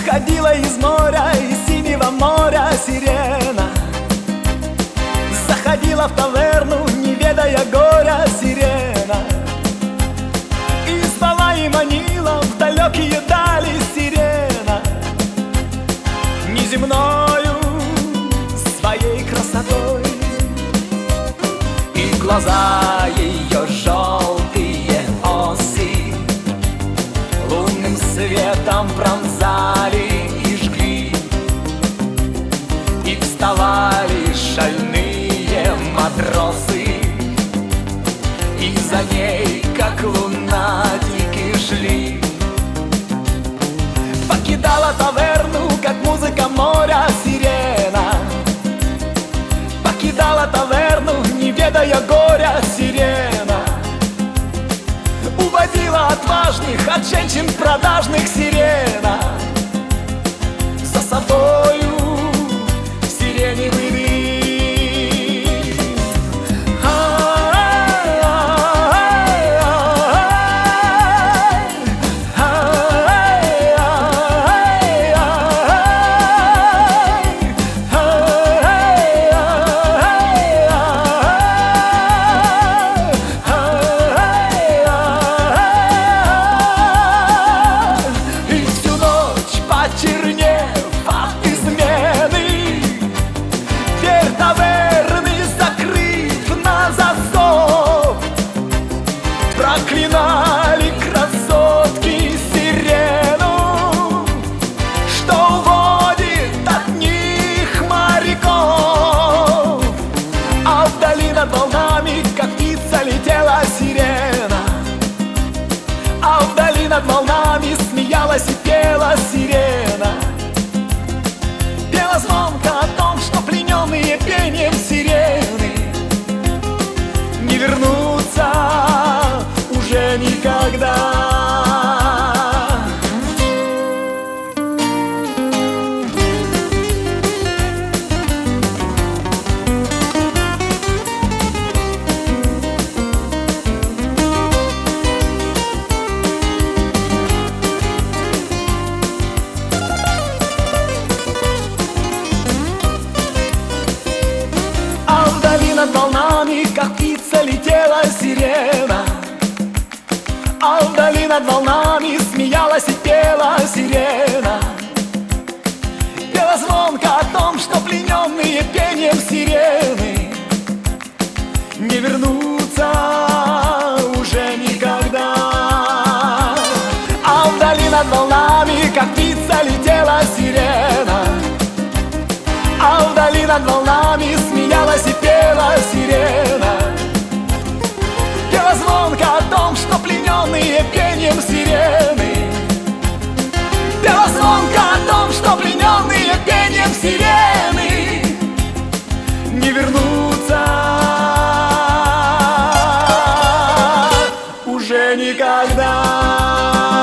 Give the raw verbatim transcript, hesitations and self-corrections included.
Выходила из моря, из синего моря сирена. Заходила в таверну, не ведая горя, сирена. И звала и манила в далекие дали сирена. Неземною своей красотой. И глаза ее желтые осы лунным светом пронзали и жгли. И вставали шальные матросы, и за ней, как лунатики, шли. Покидала таверну, как музыка моря сирена. Покидала таверну, не ведая горя, сирена. Уводила отважных от женщин продажных, сирена. За собою сиреневый дым. Проклинали красотки сирену, что уводит от них моряков. А вдали над волнами, как птица, летела сирена. А вдали над волнами смеялась и пела сирена. Пела звонко о том, что плененные пением сирены не вернутся уже никогда. А вдали над волнами, как птица, летела сирена. А вдали над волнами смеялась и пела сирена. Пела звонко о том, что плененные пением сирены не вернутся уже никогда. А вдали над волнами, как птица, летела сирена. А вдали над волнами смеялась и пела сирена. Пела звонко о том, что плененные пением сирены. Пела звонко о том, что плененные пением сирены не вернутся уже никогда.